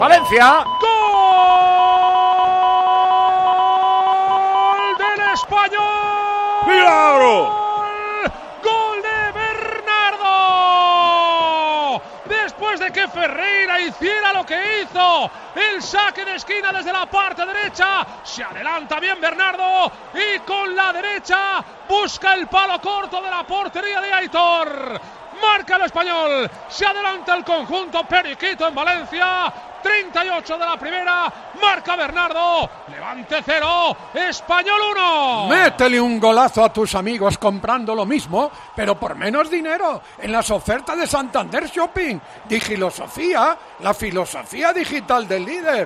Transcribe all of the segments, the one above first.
Valencia. ¡Gol del Español! ¡Milagro! ¡Gol de Bernardo! Después de que Ferreira hiciera lo que hizo, el saque de esquina desde la parte derecha, se adelanta bien Bernardo y con la derecha busca el palo corto de la portería de Aitor. Marca el Español, se adelanta el conjunto periquito en Valencia. 38 de la primera, marca Bernardo, Levante 0, Español 1. Métele un golazo a tus amigos comprando lo mismo, pero por menos dinero, en las ofertas de Santander Shopping. Digilosofía, la filosofía digital del líder.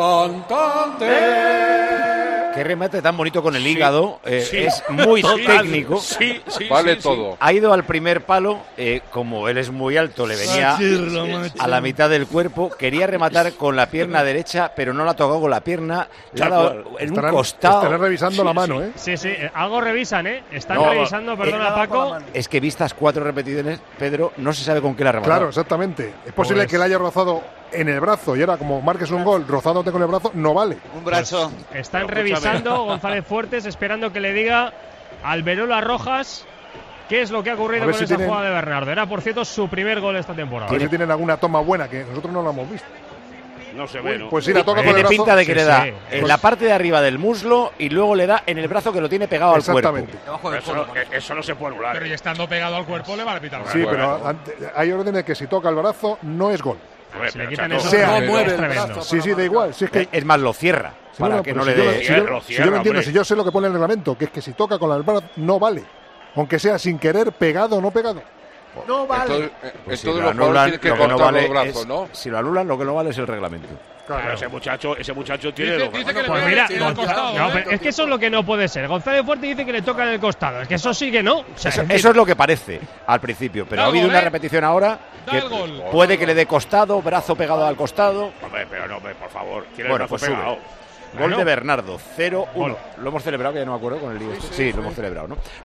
Santander. Qué remate tan bonito con el hígado, es muy técnico. Sí, vale todo. Ha ido al primer palo, como él es muy alto, le venía a la mitad del cuerpo, quería rematar con la pierna derecha, pero no la ha tocado con la pierna, le ha dado en un costado. Estarán revisando la mano, ¿eh? Sí, algo revisan, ¿eh? Están revisando, perdona Paco. Es que vistas 4 repeticiones, Pedro, no se sabe con qué la ha rematado. Claro, exactamente. Es posible que le haya rozado en el brazo y ahora como marques un gol rozándote con el brazo, no vale. Un brazo. Pues están revisando González Fuertes, esperando que le diga al Verola Rojas qué es lo que ha ocurrido con esa jugada de Bernardo. Era, por cierto, su primer gol esta temporada. A ver si tienen alguna toma buena que nosotros no la hemos visto. No se ve, ¿no? Pues sí, la toca con el tiene brazo. pinta de que le da sí. en la parte de arriba del muslo y luego le da en el brazo que lo tiene pegado al cuerpo. Exactamente. Eso no se puede anular. Pero y estando pegado al cuerpo le va a pitar. Sí, pero hay órdenes que si toca el brazo no es gol. Si le quitan eso, eso, no mueve el tremendo. brazo. Sí, da igual. Si es que Es más, lo cierra para que no le dé. Si yo lo entiendo, si yo sé lo que pone el reglamento, que es que si toca con el brazo no vale. Aunque sea sin querer, pegado o no pegado. No vale. Entonces Si los lo jugadores anulan, tienen que lo que no cortar vale los brazos, es- ¿no? si lo anulan, lo que no vale es el reglamento. Claro, ese muchacho tiene Pues mira, pero es que eso es lo que no puede ser. González Fuerte dice que le toca en el costado. Es que eso sí que no. O sea, Eso es lo que parece al principio, pero Da ha habido gol, una ¿eh? repetición ahora Da que el gol. puede que le dé costado, brazo pegado al costado. Hombre, pero no, por favor. Bueno, pues sube. Gol de Bernardo, 0-1. Lo hemos celebrado, que ya no me acuerdo con el lío. Sí, lo hemos celebrado, ¿no?